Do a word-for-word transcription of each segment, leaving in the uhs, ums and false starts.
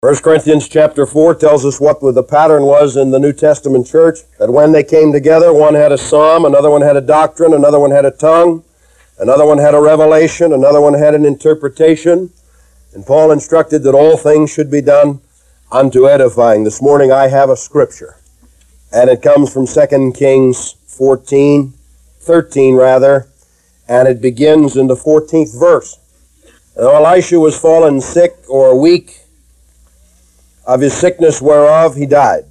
First Corinthians chapter four tells us what the pattern was in the New Testament church, that when they came together, one had a psalm, another one had a doctrine, another one had a tongue, another one had a revelation, another one had an interpretation, and Paul instructed that all things should be done unto edifying. This morning I have a scripture, and it comes from Second Kings fourteen, thirteen rather, and it begins in the fourteenth verse. Now Elisha was fallen sick or weak, of his sickness whereof he died.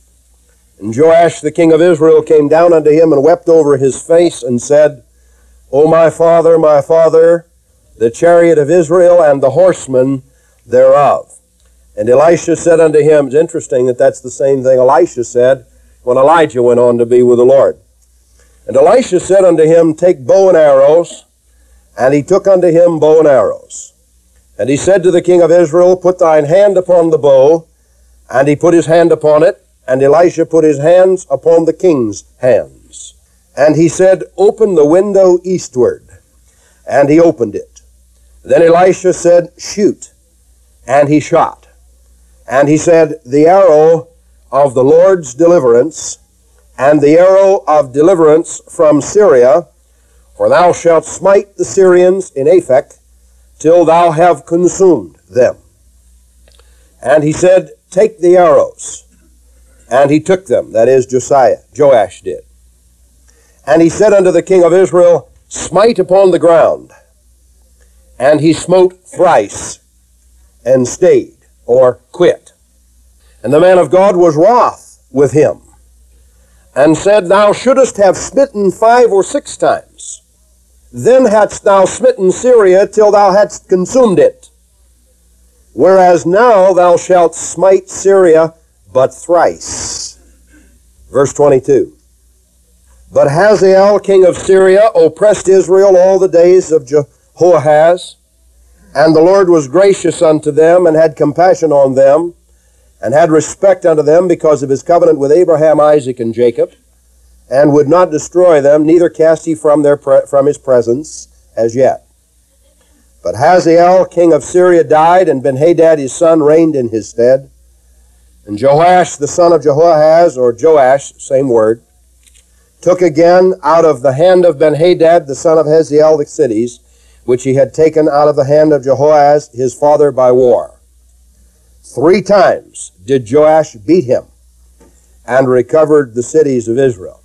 And Joash the king of Israel came down unto him and wept over his face and said, O my father, my father, the chariot of Israel and the horsemen thereof. And Elisha said unto him, it's interesting that that's the same thing Elisha said when Elijah went on to be with the Lord. And Elisha said unto him, Take bow and arrows. And he took unto him bow and arrows. And he said to the king of Israel, Put thine hand upon the bow. And he put his hand upon it, and Elisha put his hands upon the king's hands. And he said, Open the window eastward. And he opened it. Then Elisha said, Shoot. And he shot. And he said, The arrow of the Lord's deliverance, and the arrow of deliverance from Syria, for thou shalt smite the Syrians in Aphek, till thou have consumed them. And he said, Take the arrows. And he took them, that is Josiah, Joash did. And he said unto the king of Israel, Smite upon the ground. And he smote thrice, and stayed, or quit. And the man of God was wroth with him, and said, Thou shouldest have smitten five or six times. Then hadst thou smitten Syria till thou hadst consumed it. Whereas now thou shalt smite Syria but thrice. Verse twenty-two. But Hazael, king of Syria, oppressed Israel all the days of Jehoahaz, and the Lord was gracious unto them, and had compassion on them, and had respect unto them because of his covenant with Abraham, Isaac, and Jacob, and would not destroy them, neither cast he from, their pre- from his presence as yet. But Hazael, king of Syria, died, and Ben-Hadad his son reigned in his stead. And Joash, the son of Jehoahaz, or Joash, same word, took again out of the hand of Ben-Hadad, the son of Hazael, the cities, which he had taken out of the hand of Jehoahaz, his father, by war. Three times did Joash beat him, and recovered the cities of Israel.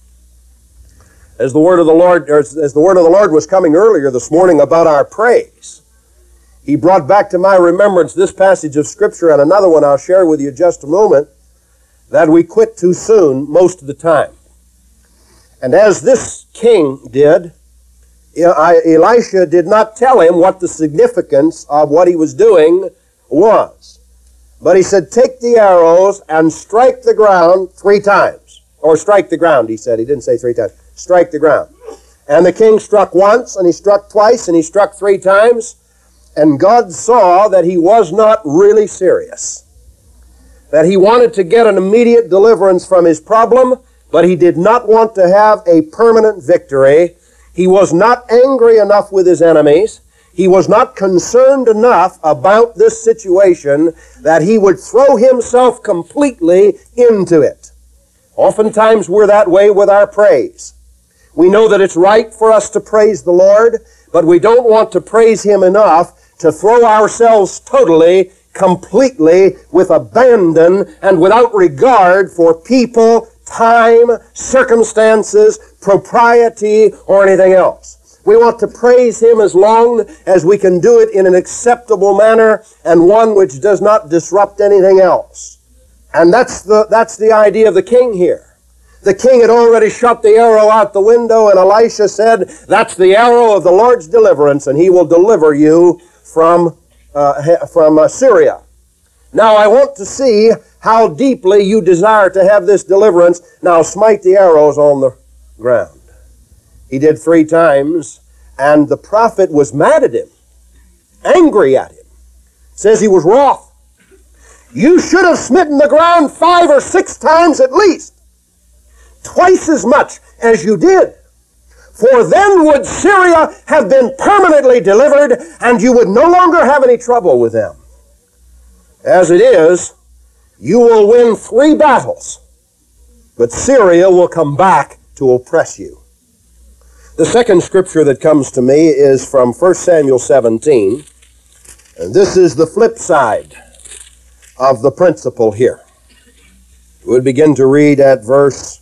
As the word of the Lord, or as the word of the Lord was coming earlier this morning about our praise, he brought back to my remembrance this passage of Scripture and another one I'll share with you in just a moment, that we quit too soon most of the time. And as this king did, Elisha did not tell him what the significance of what he was doing was. But he said, Take the arrows and strike the ground three times. Or strike the ground, he said. He didn't say three times. Strike the ground. And the king struck once, and he struck twice, and he struck three times. And God saw that he was not really serious. That he wanted to get an immediate deliverance from his problem, but he did not want to have a permanent victory. He was not angry enough with his enemies. He was not concerned enough about this situation that he would throw himself completely into it. Oftentimes we're that way with our praise. We know that it's right for us to praise the Lord, but we don't want to praise Him enough to throw ourselves totally, completely, with abandon and without regard for people, time, circumstances, propriety, or anything else. We want to praise Him as long as we can do it in an acceptable manner and one which does not disrupt anything else. And that's the, that's the idea of the king here. The king had already shot the arrow out the window, and Elisha said, That's the arrow of the Lord's deliverance, and He will deliver you from, uh, from uh, Syria. Now I want to see how deeply you desire to have this deliverance. Now smite the arrows on the ground. He did three times, and the prophet was mad at him, angry at him. It says he was wroth. You should have smitten the ground five or six times at least, twice as much as you did. For then would Syria have been permanently delivered, and you would no longer have any trouble with them. As it is, you will win three battles, but Syria will come back to oppress you. The second scripture that comes to me is from First Samuel seventeen, and this is the flip side of the principle here. We'll begin to read at verse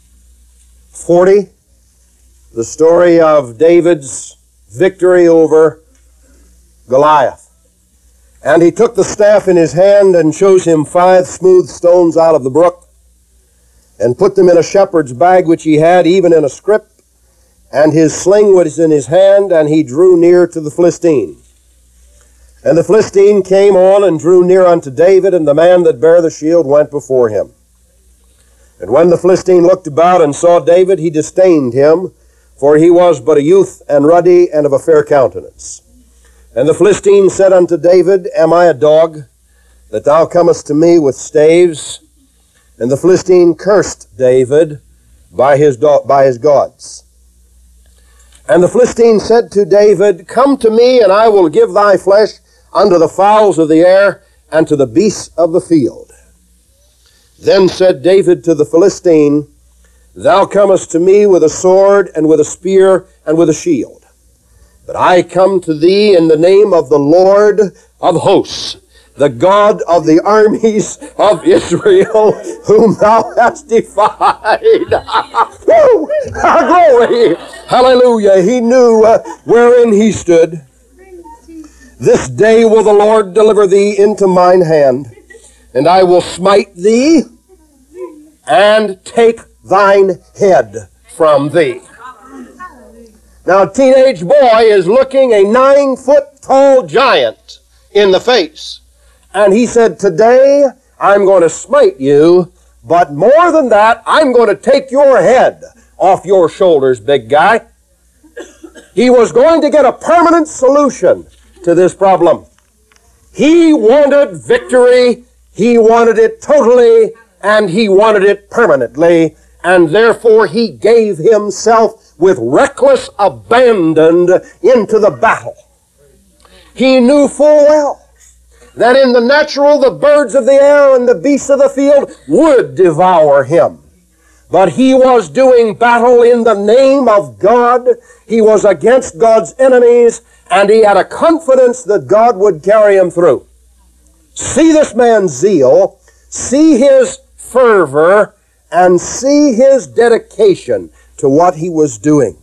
forty, the story of David's victory over Goliath. And he took the staff in his hand and chose him five smooth stones out of the brook, and put them in a shepherd's bag which he had, even in a scrip, and his sling was in his hand, and he drew near to the Philistine. And the Philistine came on and drew near unto David, and the man that bare the shield went before him. And when the Philistine looked about and saw David, he disdained him, for he was but a youth, and ruddy, and of a fair countenance. And the Philistine said unto David, Am I a dog, that thou comest to me with staves? And the Philistine cursed David by his, do- by his gods. And the Philistine said to David, Come to me, and I will give thy flesh unto the fowls of the air, and to the beasts of the field. Then said David to the Philistine, Thou comest to me with a sword, and with a spear, and with a shield. But I come to thee in the name of the Lord of hosts, the God of the armies of Israel, whom thou hast defied. Woo! Glory! Hallelujah! He knew uh, wherein he stood. This day will the Lord deliver thee into mine hand, and I will smite thee, and take thine head from thee. Now, a teenage boy is looking a nine-foot-tall giant in the face. And he said, Today I'm going to smite you, but more than that, I'm going to take your head off your shoulders, big guy. He was going to get a permanent solution to this problem. He wanted victory. He wanted it totally, and he wanted it permanently. And therefore he gave himself with reckless abandon into the battle. He knew full well that in the natural the birds of the air and the beasts of the field would devour him. But he was doing battle in the name of God. He was against God's enemies, and he had a confidence that God would carry him through. See this man's zeal, see his fervor, and see his dedication to what he was doing.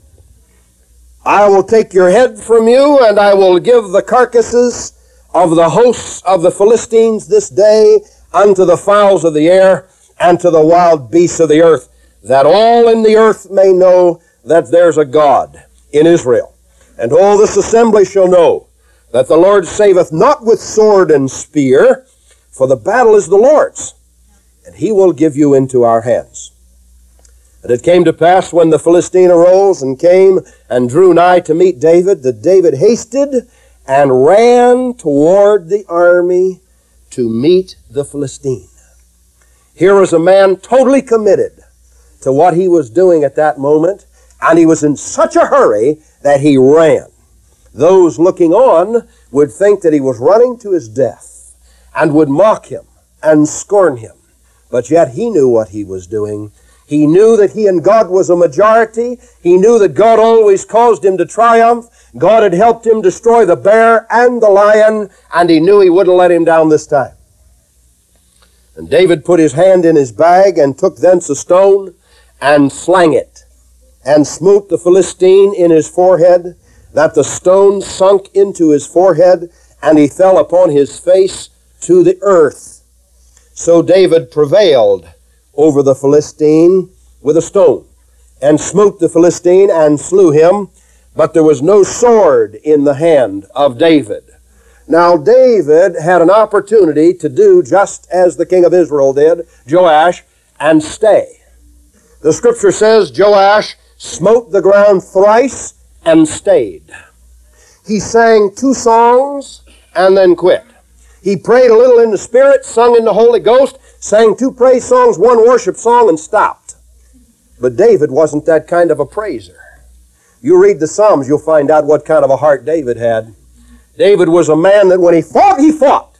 I will take your head from you, and I will give the carcasses of the hosts of the Philistines this day unto the fowls of the air and to the wild beasts of the earth, that all in the earth may know that there's a God in Israel. And all this assembly shall know that the Lord saveth not with sword and spear, for the battle is the Lord's, and he will give you into our hands. And it came to pass, when the Philistine arose and came and drew nigh to meet David, that David hasted and ran toward the army to meet the Philistine. Here was a man totally committed to what he was doing at that moment, and he was in such a hurry that he ran. Those looking on would think that he was running to his death and would mock him and scorn him. But yet he knew what he was doing. He knew that he and God was a majority. He knew that God always caused him to triumph. God had helped him destroy the bear and the lion, and he knew he wouldn't let him down this time. And David put his hand in his bag and took thence a stone and slang it, and smote the Philistine in his forehead, that the stone sunk into his forehead, and he fell upon his face to the earth. So David prevailed over the Philistine with a stone, and smote the Philistine and slew him, but there was no sword in the hand of David. Now David had an opportunity to do just as the king of Israel did, Joash, and stay. The scripture says Joash smote the ground thrice and stayed. He sang two songs and then quit. He prayed a little in the Spirit, sung in the Holy Ghost, sang two praise songs, one worship song, and stopped. But David wasn't that kind of a praiser. You read the Psalms, you'll find out what kind of a heart David had. David was a man that when he fought, he fought.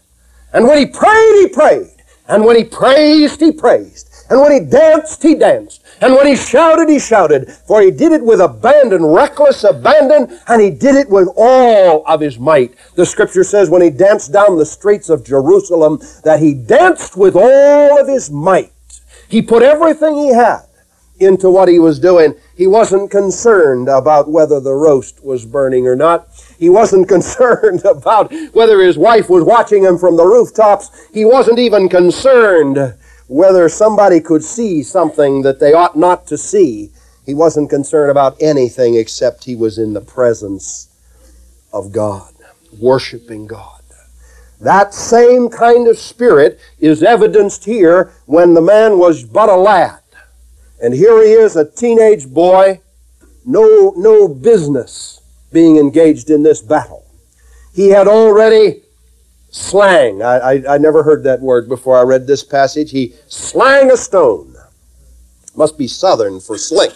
And when he prayed, he prayed. And when he praised, he praised. And when he danced, he danced. And when he shouted, he shouted. For he did it with abandon, reckless abandon, and he did it with all of his might. The Scripture says when he danced down the streets of Jerusalem, that he danced with all of his might. He put everything he had into what he was doing. He wasn't concerned about whether the roast was burning or not. He wasn't concerned about whether his wife was watching him from the rooftops. He wasn't even concerned whether somebody could see something that they ought not to see. He wasn't concerned about anything except he was in the presence of God, worshiping God. That same kind of spirit is evidenced here when the man was but a lad. And here he is, a teenage boy, no, no business being engaged in this battle. He had already slang. I, I, I never heard that word before I read this passage. He slang a stone. Must be Southern for sling.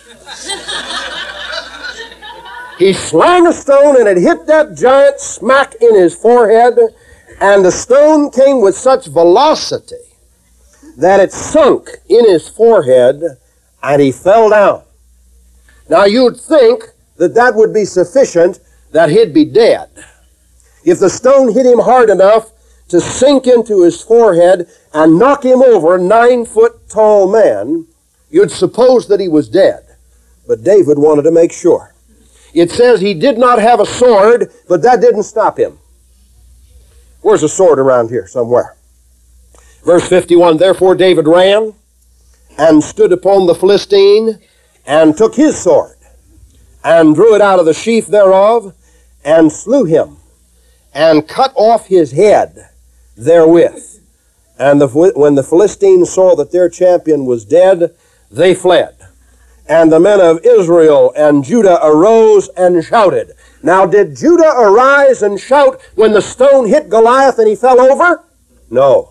He slang a stone and it hit that giant smack in his forehead, and the stone came with such velocity that it sunk in his forehead and he fell down. Now you'd think that that would be sufficient, that he'd be dead. If the stone hit him hard enough to sink into his forehead and knock him over, nine foot tall man, you'd suppose that he was dead. But David wanted to make sure. It says he did not have a sword, but that didn't stop him. Where's a sword around here somewhere? Verse fifty-one, therefore David ran and stood upon the Philistine and took his sword and drew it out of the sheath thereof and slew him and cut off his head therewith. And the, when the Philistines saw that their champion was dead, they fled. And the men of Israel and Judah arose and shouted. Now, did Judah arise and shout when the stone hit Goliath and he fell over? No.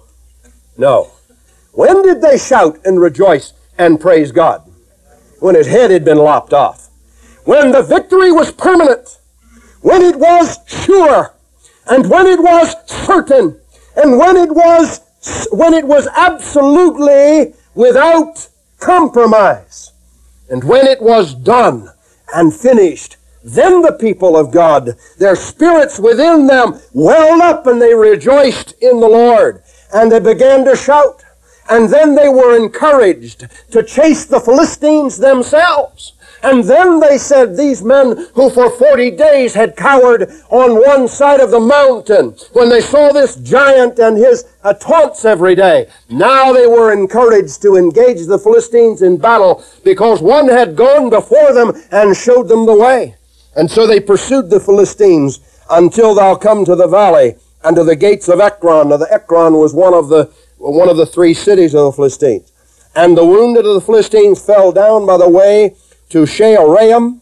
No. When did they shout and rejoice and praise God? When his head had been lopped off. When the victory was permanent. When it was sure. And when it was certain. And when it was, when it was absolutely without compromise. And when it was done and finished, then the people of God, their spirits within them welled up and they rejoiced in the Lord. And they began to shout. And then they were encouraged to chase the Philistines themselves. And then they said, these men who for forty days had cowered on one side of the mountain, when they saw this giant and his uh, taunts every day, now they were encouraged to engage the Philistines in battle because one had gone before them and showed them the way. And so they pursued the Philistines until thou come to the valley and to the gates of Ekron. Now the Ekron was one of the one of the three cities of the Philistines. And the wounded of the Philistines fell down by the way to Shaaraim,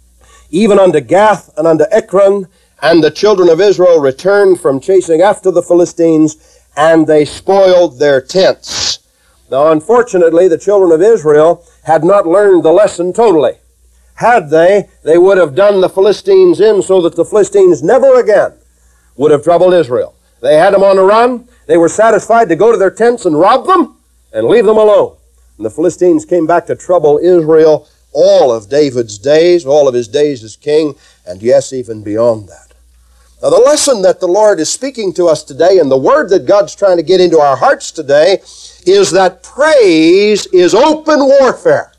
even unto Gath and unto Ekron, and the children of Israel returned from chasing after the Philistines, and they spoiled their tents. Now, unfortunately, the children of Israel had not learned the lesson totally. Had they, they would have done the Philistines in so that the Philistines never again would have troubled Israel. They had them on the run. They were satisfied to go to their tents and rob them and leave them alone. And the Philistines came back to trouble Israel all of David's days, all of his days as king, and yes, even beyond that. Now, the lesson that the Lord is speaking to us today, and the word that God's trying to get into our hearts today, is that praise is open warfare.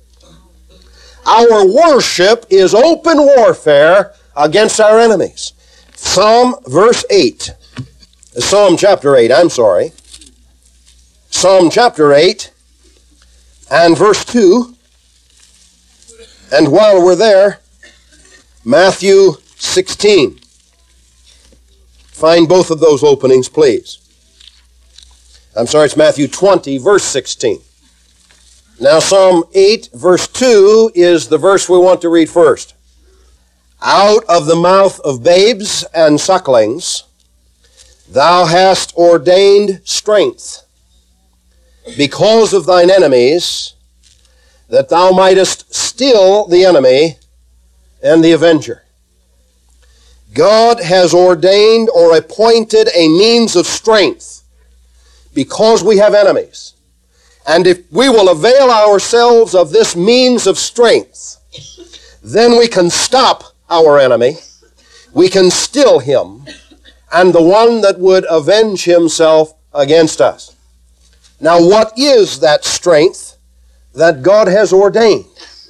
Our worship is open warfare against our enemies. Psalm verse eight. Psalm chapter eight, I'm sorry. Psalm chapter eight and verse two. And while we're there, Matthew sixteen. Find both of those openings, please. I'm sorry, it's Matthew twenty, verse sixteen. Now, Psalm eight, verse two is the verse we want to read first. Out of the mouth of babes and sucklings, thou hast ordained strength, because of thine enemies, that thou mightest still the enemy and the avenger. God has ordained or appointed a means of strength because we have enemies. And if we will avail ourselves of this means of strength, then we can stop our enemy, we can still him, and the one that would avenge himself against us. Now, what is that strength that God has ordained?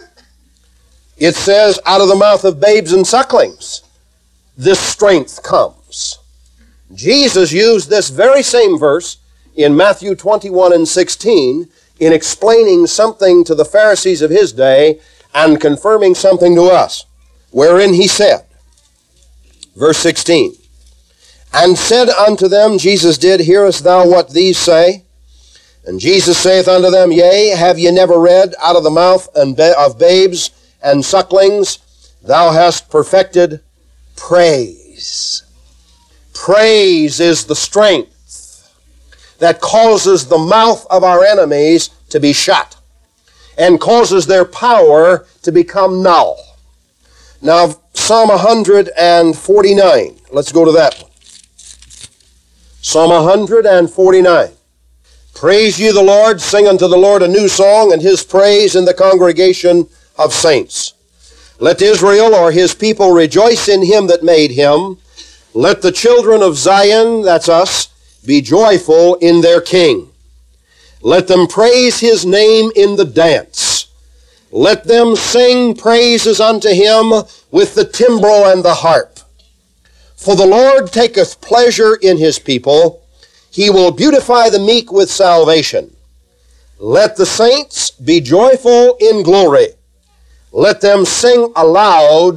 It says, out of the mouth of babes and sucklings, this strength comes. Jesus used this very same verse in Matthew twenty-one and sixteen in explaining something to the Pharisees of his day and confirming something to us, wherein he said, verse sixteen, and said unto them, Jesus did, hearest thou what these say? And Jesus saith unto them, Yea, have ye never read, out of the mouth of babes and sucklings, thou hast perfected praise. Praise is the strength that causes the mouth of our enemies to be shut and causes their power to become null. Now, Psalm one forty-nine. Let's go to that one. Psalm one forty-nine. Praise ye the Lord, sing unto the Lord a new song, and his praise in the congregation of saints. Let Israel, or his people, rejoice in him that made him. Let the children of Zion, that's us, be joyful in their King. Let them praise his name in the dance. Let them sing praises unto him with the timbrel and the harp. For the Lord taketh pleasure in his people. He will beautify the meek with salvation. Let the saints be joyful in glory. Let them sing aloud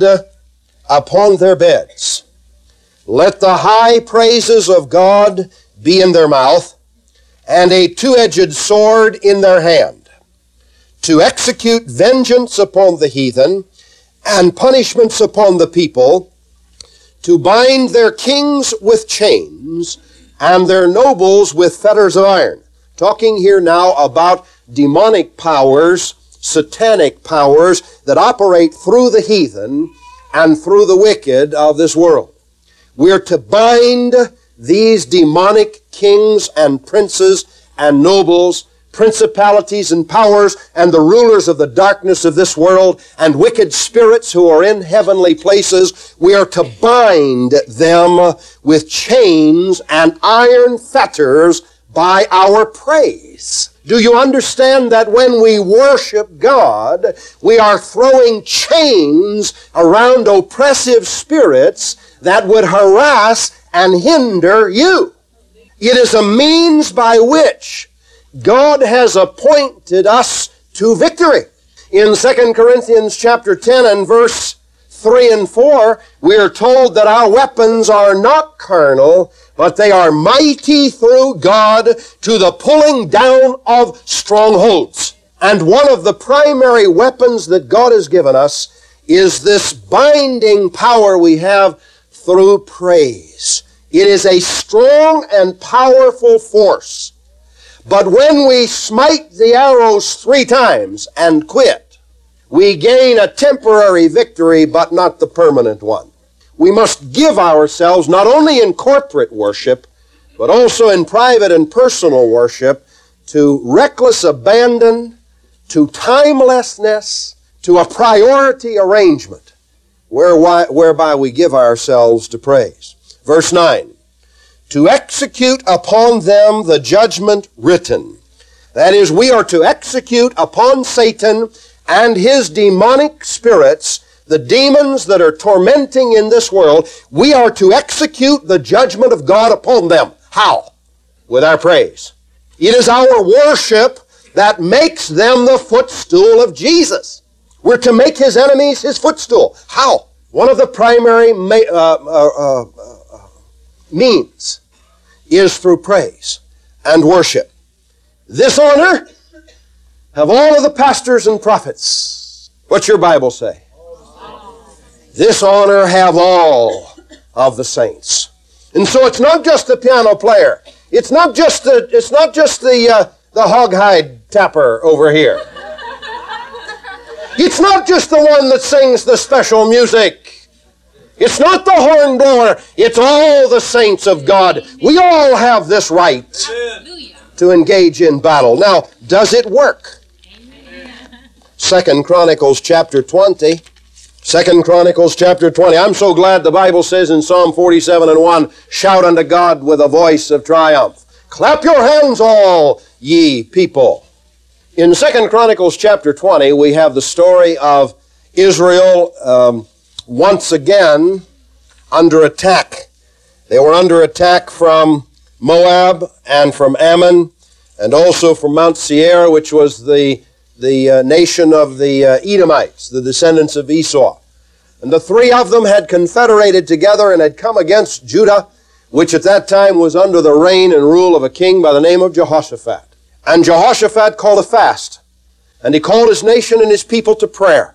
upon their beds. Let the high praises of God be in their mouth, and a two-edged sword in their hand, to execute vengeance upon the heathen, and punishments upon the people, to bind their kings with chains, and their nobles with fetters of iron. Talking here now about demonic powers, satanic powers that operate through the heathen and through the wicked of this world. We're to bind these demonic kings and princes and nobles, principalities and powers, and the rulers of the darkness of this world, and wicked spirits who are in heavenly places. We are to bind them with chains and iron fetters by our praise. Do you understand that when we worship God, we are throwing chains around oppressive spirits that would harass and hinder you? It is a means by which God has appointed us to victory. In Second Corinthians chapter ten and verse three and four, we are told that our weapons are not carnal, but they are mighty through God to the pulling down of strongholds. And one of the primary weapons that God has given us is this binding power we have through praise. It is a strong and powerful force. But when we smite the arrows three times and quit, we gain a temporary victory, but not the permanent one. We must give ourselves, not only in corporate worship, but also in private and personal worship, to reckless abandon, to timelessness, to a priority arrangement, whereby we give ourselves to praise. Verse nine. To execute upon them the judgment written. That is, we are to execute upon Satan and his demonic spirits, the demons that are tormenting in this world. We are to execute the judgment of God upon them. How? With our praise. It is our worship that makes them the footstool of Jesus. We're to make his enemies his footstool. How? One of the primary ma- uh, uh, uh, uh, means is through praise and worship. This honor have all of the pastors and prophets. What's your Bible say? This honor have all of the saints. And so it's not just the piano player. It's not just the it's not just the uh, the hoghide tapper over here. It's not just the one that sings the special music. It's not the horn blower. It's all the saints of God. We all have this right to engage in battle. Now, does it work? Second Chronicles chapter twenty. Second Chronicles chapter twenty. I'm so glad the Bible says in Psalm forty-seven and one, shout unto God with a voice of triumph. Clap your hands, all ye people. In Second Chronicles chapter twenty, we have the story of Israel um, once again under attack. They were under attack from Moab and from Ammon and also from Mount Seir, which was the, the uh, nation of the uh, Edomites, the descendants of Esau. And the three of them had confederated together and had come against Judah, which at that time was under the reign and rule of a king by the name of Jehoshaphat. And Jehoshaphat called a fast, and he called his nation and his people to prayer.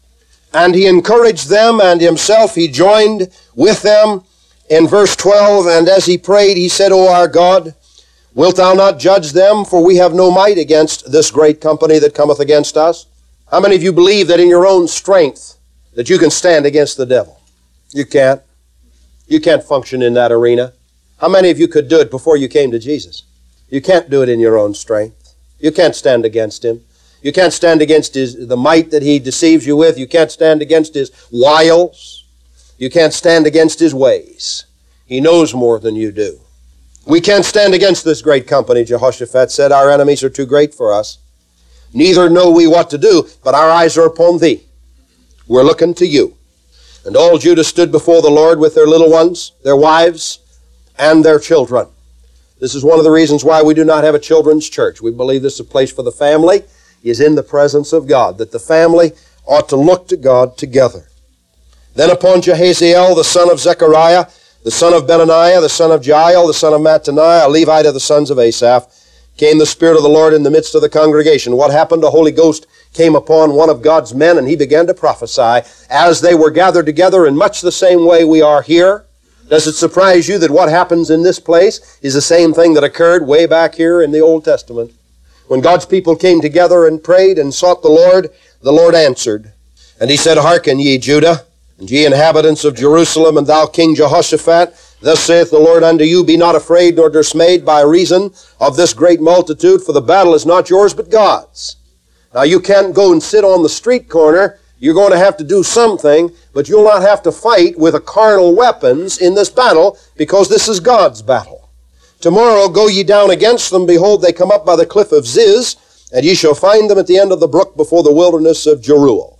And he encouraged them, and himself he joined with them in verse twelve. And as he prayed, he said, O our God, wilt thou not judge them? For we have no might against this great company that cometh against us. How many of you believe that in your own strength that you can stand against the devil? You can't. You can't function in that arena. How many of you could do it before you came to Jesus? You can't do it in your own strength. You can't stand against him. You can't stand against his, the might that he deceives you with. You can't stand against his wiles. You can't stand against his ways. He knows more than you do. We can't stand against this great company, Jehoshaphat said. Our enemies are too great for us. Neither know we what to do, but our eyes are upon thee. We're looking to you. And all Judah stood before the Lord with their little ones, their wives, and their children. This is one of the reasons why we do not have a children's church. We believe this is a place for the family, is in the presence of God, that the family ought to look to God together. Then upon Jehaziel, the son of Zechariah, the son of Benaniah, the son of Jael, the son of Mattaniah, a Levite of the sons of Asaph, came the Spirit of the Lord in the midst of the congregation. What happened? The Holy Ghost came upon one of God's men, and he began to prophesy as they were gathered together in much the same way we are here. Does it surprise you that what happens in this place is the same thing that occurred way back here in the Old Testament? When God's people came together and prayed and sought the Lord, the Lord answered. And he said, Hearken ye, Judah, and ye inhabitants of Jerusalem, and thou King Jehoshaphat, thus saith the Lord unto you, Be not afraid nor dismayed by reason of this great multitude, for the battle is not yours but God's. Now you can't go and sit on the street corner. You're going to have to do something, but you'll not have to fight with a carnal weapons in this battle, because this is God's battle. Tomorrow go ye down against them. Behold, they come up by the cliff of Ziz, and ye shall find them at the end of the brook before the wilderness of Jeruel.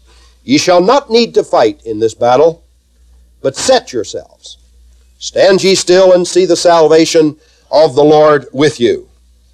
Ye shall not need to fight in this battle, but set yourselves. Stand ye still and see the salvation of the Lord with you.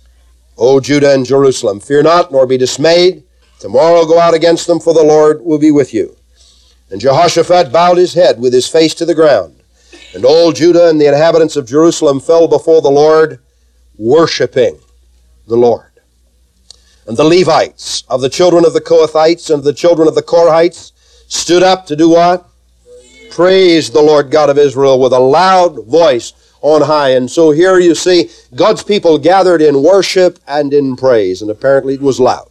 O Judah and Jerusalem, fear not, nor be dismayed. Tomorrow go out against them, for the Lord will be with you. And Jehoshaphat bowed his head with his face to the ground. And all Judah and the inhabitants of Jerusalem fell before the Lord, worshiping the Lord. And the Levites of the children of the Kohathites and the children of the Korahites stood up to do what? Praise the Lord God of Israel with a loud voice on high. And so here you see God's people gathered in worship and in praise, and apparently it was loud.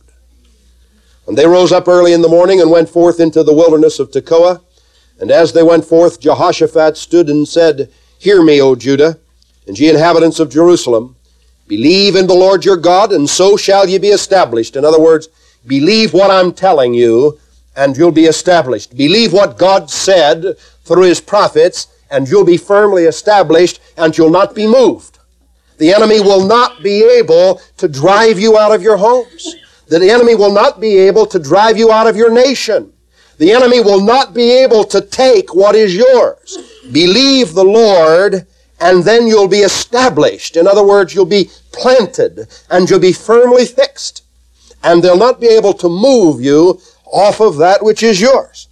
And they rose up early in the morning and went forth into the wilderness of Tekoa. And as they went forth, Jehoshaphat stood and said, Hear me, O Judah, and ye inhabitants of Jerusalem. Believe in the Lord your God, and so shall ye be established. In other words, believe what I'm telling you, and you'll be established. Believe what God said through his prophets, and you'll be firmly established, and you'll not be moved. The enemy will not be able to drive you out of your homes. The enemy will not be able to drive you out of your nation. The enemy will not be able to take what is yours. Believe the Lord, and then you'll be established. In other words, you'll be planted, and you'll be firmly fixed. And they'll not be able to move you off of that which is yours.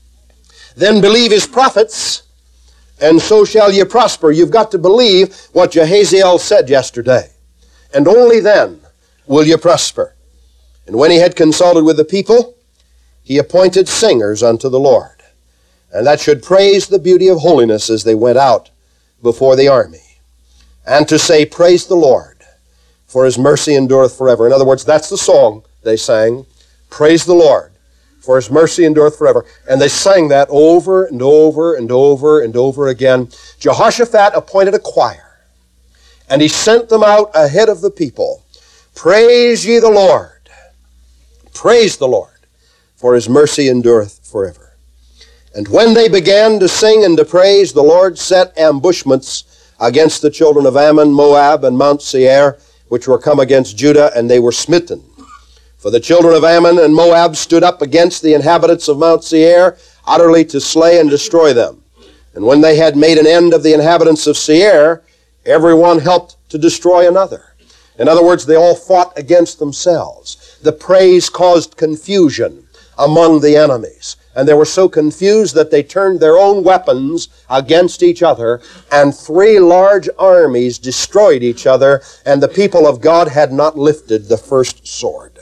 Then believe his prophets, and so shall ye prosper. You've got to believe what Jehaziel said yesterday. And only then will you prosper. And when he had consulted with the people, he appointed singers unto the Lord, and that should praise the beauty of holiness as they went out before the army, and to say, Praise the Lord, for his mercy endureth forever. In other words, that's the song they sang. Praise the Lord, for His mercy endureth forever. And they sang that over and over and over and over again. Jehoshaphat appointed a choir, and he sent them out ahead of the people. Praise ye the Lord. Praise the Lord, for His mercy endureth forever. And when they began to sing and to praise, the Lord set ambushments against the children of Ammon, Moab, and Mount Seir, which were come against Judah, and they were smitten. For the children of Ammon and Moab stood up against the inhabitants of Mount Seir, utterly to slay and destroy them. And when they had made an end of the inhabitants of Seir, every one helped to destroy another. In other words, they all fought against themselves. The praise caused confusion among the enemies. And they were so confused that they turned their own weapons against each other, and three large armies destroyed each other, and the people of God had not lifted the first sword.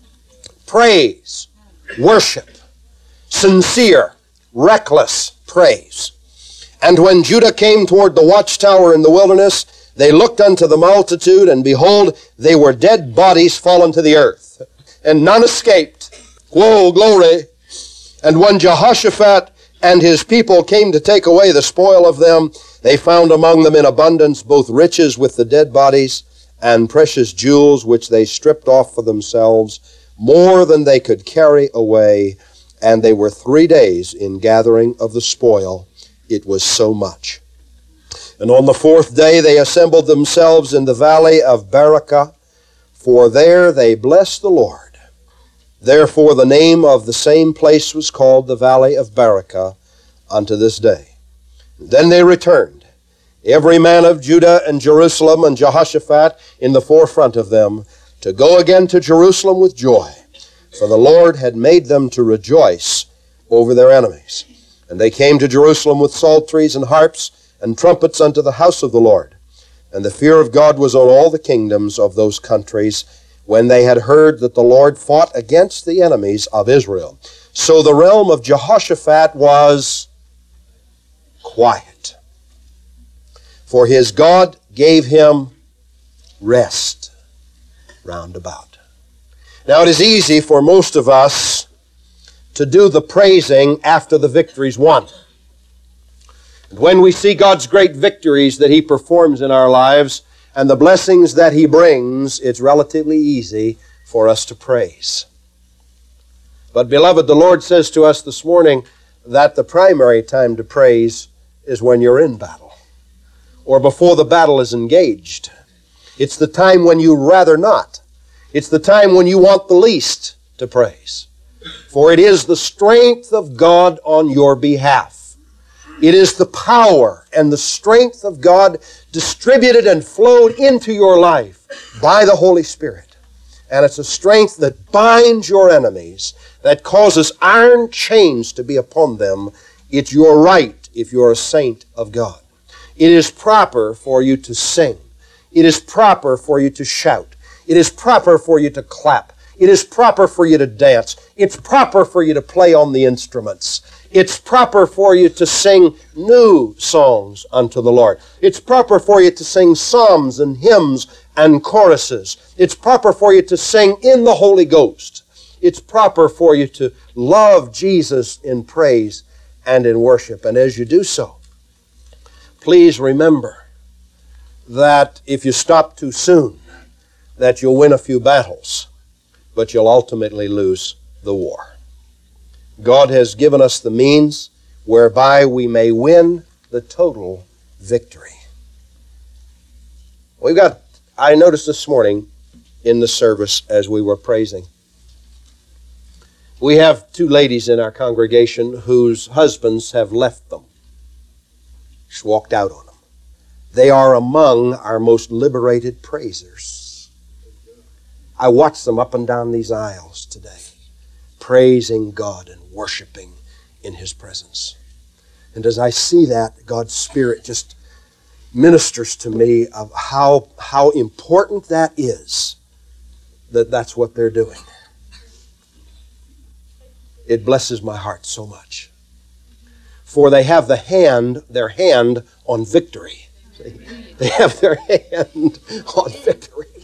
Praise, worship, sincere, reckless praise. And when Judah came toward the watchtower in the wilderness, they looked unto the multitude, and behold, they were dead bodies fallen to the earth, and none escaped. Whoa, glory! And when Jehoshaphat and his people came to take away the spoil of them, they found among them in abundance both riches with the dead bodies and precious jewels, which they stripped off for themselves, more than they could carry away. And they were three days in gathering of the spoil. It was so much. And on the fourth day they assembled themselves in the valley of Barakah, for there they blessed the Lord. Therefore the name of the same place was called the Valley of Barakah unto this day. Then they returned, every man of Judah and Jerusalem, and Jehoshaphat in the forefront of them, to go again to Jerusalem with joy, for the Lord had made them to rejoice over their enemies. And they came to Jerusalem with psalteries and harps and trumpets unto the house of the Lord. And the fear of God was on all the kingdoms of those countries, when they had heard that the Lord fought against the enemies of Israel. So the realm of Jehoshaphat was quiet, for his God gave him rest round about. Now it is easy for most of us to do the praising after the victory's won. And when we see God's great victories that He performs in our lives, and the blessings that He brings, it's relatively easy for us to praise. But beloved, the Lord says to us this morning that the primary time to praise is when you're in battle, or before the battle is engaged. It's the time when you rather not. It's the time when you want the least to praise. For it is the strength of God on your behalf. It is the power and the strength of God distributed and flowed into your life by the Holy Spirit. And it's a strength that binds your enemies, that causes iron chains to be upon them. It's your right if you're a saint of God. It is proper for you to sing. It is proper for you to shout. It is proper for you to clap. It is proper for you to dance. It's proper for you to play on the instruments. It's proper for you to sing new songs unto the Lord. It's proper for you to sing psalms and hymns and choruses. It's proper for you to sing in the Holy Ghost. It's proper for you to love Jesus in praise and in worship. And as you do so, please remember that if you stop too soon, that you'll win a few battles, but you'll ultimately lose the war. God has given us the means whereby we may win the total victory. We've got, I noticed this morning in the service as we were praising, we have two ladies in our congregation whose husbands have left them, just walked out on them. They are among our most liberated praisers. I watch them up and down these aisles today, praising God and worshiping in His presence. And as I see that, God's Spirit just ministers to me of how, how important that is, that that's what they're doing. It blesses my heart so much. For they have the hand, their hand on victory. See? They have their hand on victory.